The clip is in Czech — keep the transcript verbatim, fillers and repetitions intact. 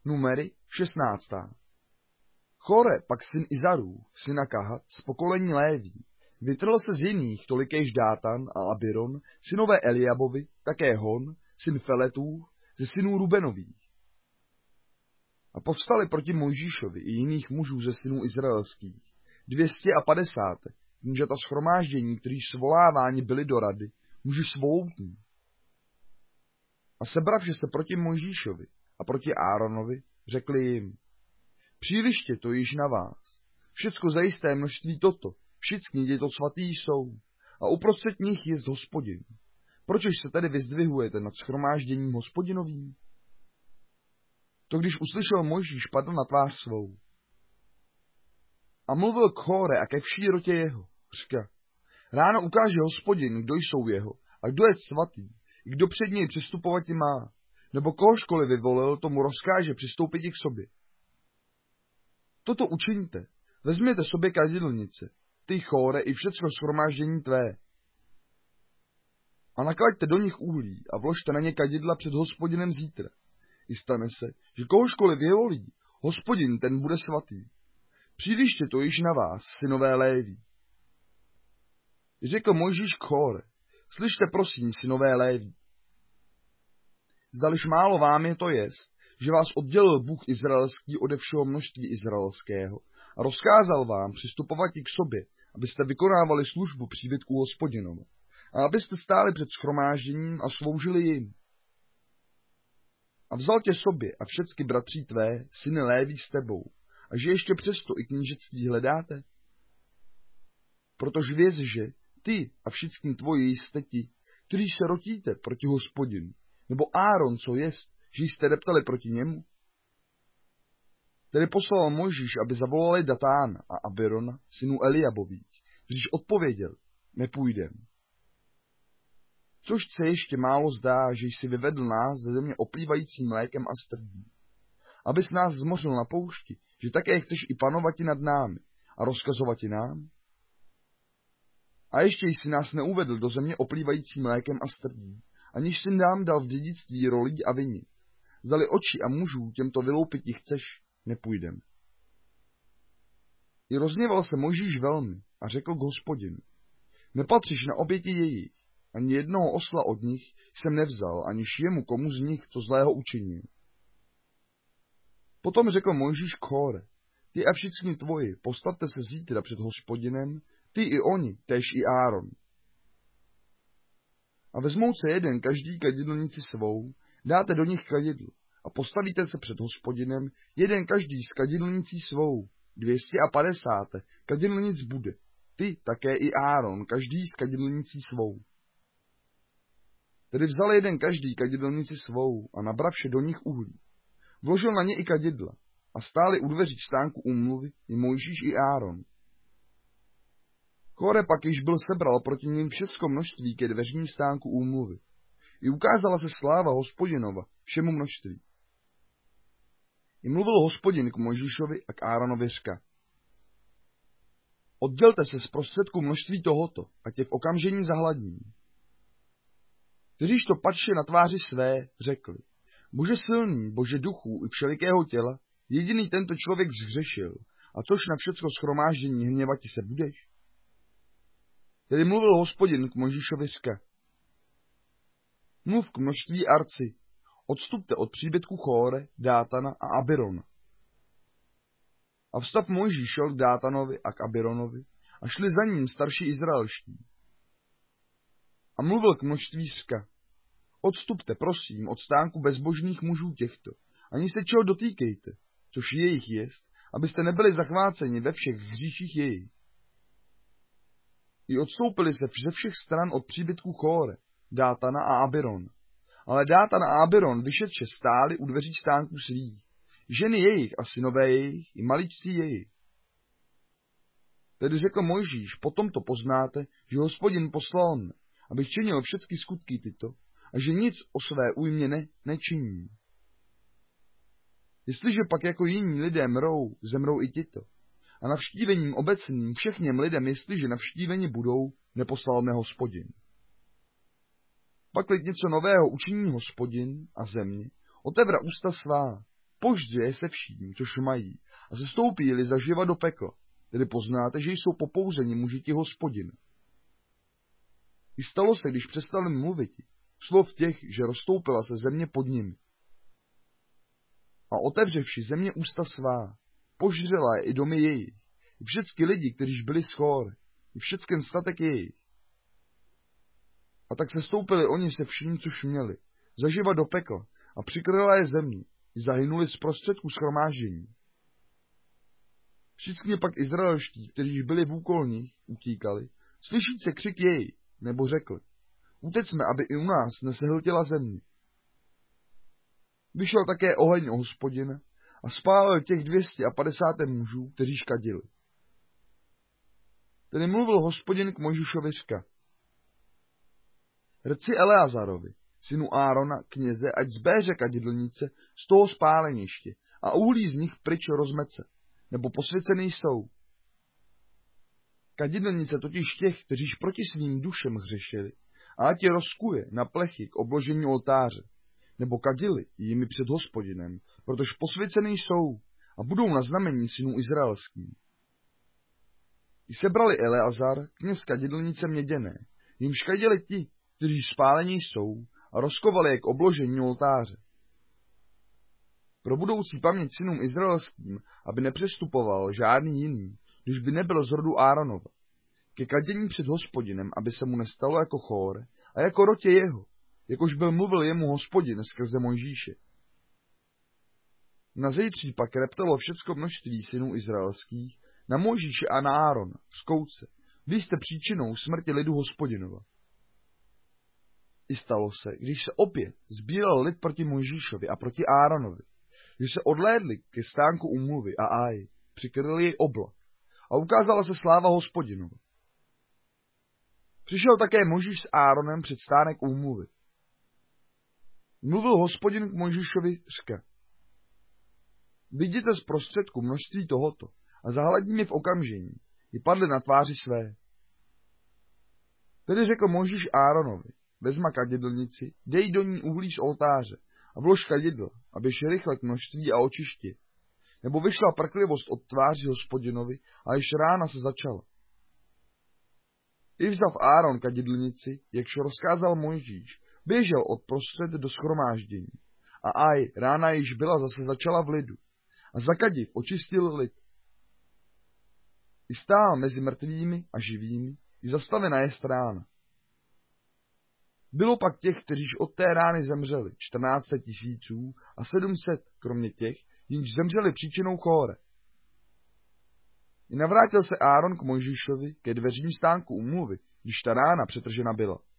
Numery šestnáctá. Chore, pak syn Izarů, syna Kahat, z pokolení Léví, vytrhl se z jiných tolikejž Dátan a Abiron, synové Eliabovi, také Hon, syn Feletův, ze synů Rubenových. A povstali proti Mojžíšovi i jiných mužů ze synů izraelských, dvě stě a padesát, jenže ta shromáždění, kteří svoláváni byli do rady, muži svoutní. A sebravše se proti Mojžíšovi a proti Áronovi, řekli jim, příliště to již na vás, všecko zajisté množství toto, všichni děto svatý jsou, a uprostřed nich jest Hospodin. Pročež se tedy vyzdvihujete nad shromážděním Hospodinovým? To když uslyšel Mojžíš, padl na tvář svou. A mluvil k Chóre a ke vší rotě jeho, říká, ráno ukáže Hospodin, kdo jsou jeho, a kdo je svatý, i kdo před něj přistupovat má, nebo kohožkoliv vyvolil, tomu rozkáže přistoupit k sobě. Toto učiňte, vezměte sobě kadidlnice, ty Chóre i všecko shromáždění tvé. A naklaďte do nich uhlí a vložte na ně kadidla před Hospodinem zítra. I stane se, že kohožkoliv vyvolí, Hospodin ten bude svatý. Příliště to již na vás, synové Léví. Řekl Mojžíš k Chóre, slyšte prosím, synové Léví. Zdališ málo vám je to jest, že vás oddělil Bůh izraelský ode všeho množství izraelského a rozkázal vám přistupovat k sobě, abyste vykonávali službu příbytku Hospodinova a abyste stáli před shromážděním a sloužili jim. A vzal tě sobě a všecky bratří tvé, syny Léví s tebou, a že ještě přesto i knížectví hledáte? Protože věz, že ty a všichni tvoji jste ti, kteří se rotíte proti Hospodinu, nebo Áron, co jest, že jste reptali proti němu? Tedy poslal Mojžíš, aby zavolali Datána a Abirona, synů Eliabových, kteříž odpověděl, nepůjdem. Což se ještě málo zdá, že jsi vyvedl nás ze země oplývající mlékem a strdí. Abys nás zmořil na poušti, že také chceš i panovati nad námi a rozkazovati nám? A ještě jsi nás neuvedl do země oplývající mlékem a strdí, aniž si nám dal v dědictví rolí a vinic. Zdali oči a mužů těmto vyloupiti chceš, nepůjdem. I rozněval se Mojžíš velmi a řekl k Hospodinu, nepatříš na oběti jejich, ani jednoho osla od nich jsem nevzal, aniž jemu komu z nich co zlého učinil. Potom řekl Mojžíš k Chóre, ty a všichni tvoji, postavte se zítra před Hospodinem, ty i oni, též i Áron. A vezmout se jeden každý kadidlnici svou, dáte do nich kadidl a postavíte se před Hospodinem, jeden každý s kadidlnicí svou, dvě stě a padesát kadidlnic bude, ty také i Áron, každý s kadidlnicí svou. Tedy vzal jeden každý kadidlnici svou a nabravše do nich uhlí. Vložil na ně i kadidla a stáli u dveří stánku úmluvy i Mojžíš i Áron. Chóre pak již byl sebral proti nim všecko množství ke dveřním stánku úmluvy. I ukázala se sláva Hospodinova všemu množství. I mluvil Hospodin k Mojžíšovi a k Áronovi řka. Oddělte se z prostředku množství tohoto, a tě v okamžení zahladím. Kteříž to patše na tváři své, řekli. Bože silný, Bože duchů i všelikého těla, jediný tento člověk zhřešil, a což na všecko shromáždění hněvati se budeš? Tedy mluvil Hospodin k Mojžíšovi řka. Mluv k množství arci, odstupte od příbytku Chóre, Dátana a Abirona. A vstav Mojžíš šel k Dátanovi a k Abironovi a šli za ním starší izraelští. A mluvil k množství řka. Odstupte, prosím, od stánku bezbožných mužů těchto, ani se čeho dotýkejte, což jejich jest, abyste nebyli zachváceni ve všech hříších jejich. I odstoupili se ze všech stran od příbytku Chóre, Dátana a Abirona. Ale Dátan a Abiron vyšetře stáli u dveří stánků svých, ženy jejich a synové jejich i maličcí jejich. Tedy řekl Mojžíš, potom to poznáte, že Hospodin poslal mne, abych činil všechny skutky tyto, a že nic o své újmě ne, nečiní. Jestliže pak jako jiní lidé mrou, zemrou i tito, a navštívením obecným všechněm lidem, jestliže navštíveni budou, neposlal mne Hospodin. Pakli něco nového učiní Hospodin a země, otevra ústa svá, požře je se vším, což mají, a sestoupí-li zaživa do pekla, tedy poznáte, že jsou popouzeni mužiti Hospodina. I stalo se, když přestali mluvit, slov těch, že rozstoupila se země pod nimi. A otevřevši země ústa svá, požřela je i domy jejich, i všechny lidi, kteříž byli z Chóry, i všechen statek jejich. A tak se stoupili oni se vším, což měli, zaživa do pekla, a přikryla je země, i zahynuli z prostředků shromáždění. Všichni pak izraelští, kteříž byli v úkolních, utíkali, slyšíce křik jej, nebo řekli, utecme, aby i u nás nesehltila země. Vyšel také oheň o Hospodina a spálil těch dvěstě padesát mužů, kteří škadili. Tedy mluvil Hospodin k Mojžišovi řka. Rci Eleazarovi, synu Árona, kněze, ať zbéře kadidlnice z toho spáleniště a uhlí z nich pryč rozmece, nebo posvěcený jsou. Kadidlnice totiž těch, kteříž proti svým dušem hřešili, a ať je rozkuje na plechy k obložení oltáře, nebo kadili jimi před Hospodinem, protože posvěcený jsou a budou na znamení synů izraelským. I sebrali Eleazar, kněz kadidlnice měděné, jim škadili ti, kteří spálení jsou, a rozkovali je k obložení oltáře. Pro budoucí paměť synům izraelským, aby nepřestupoval žádný jiný, když by nebyl z rodu Áronova, ke kadění před Hospodinem, aby se mu nestalo jako Chóre a jako rotě jeho, jakož byl mluvil jemu Hospodin skrze Mojžíše. Na zítří pak reptalo všecko množství synů izraelských na Mojžíše a na Árona, skouce, vy jste příčinou smrti lidu Hospodinova. I stalo se, když se opět sbíral lid proti Mojžíšovi a proti Áronovi, když se odlédli ke stánku úmluvy a Aj, přikryl jej oblak a ukázala se sláva Hospodinova. Přišel také Mojžíš s Áronem před stánek úmluvy. Mluvil Hospodin k Mojžíšovi řka. Vidíte z prostředku množství tohoto a zahladí mi v okamžení, i padly na tváři své. Tedy řekl Mojžíš Áronovi, vezma kadidlnici, dej do ní uhlí z oltáře a vlož kadidlo, aby šli rychle k množství a očišti. Nebo vyšla prklivost od tváří Hospodinovi a již rána se začala. I vzav Áron kadidlnici, jakž rozkázal Mojžíš, běžel od prostřed do shromáždění. A aj, rána již byla zase začala v lidu. A zakadiv očistil lid. I stál mezi mrtvými a živými, i zastavena je rána. Bylo pak těch, kteříž od té rány zemřeli, čtrnáct tisíců a sedm set, kromě těch, jimž zemřeli příčinou Chóre. I navrátil se Áron k Mojžíšovi ke dveřím stánku úmluvy, když ta rána přetržena byla.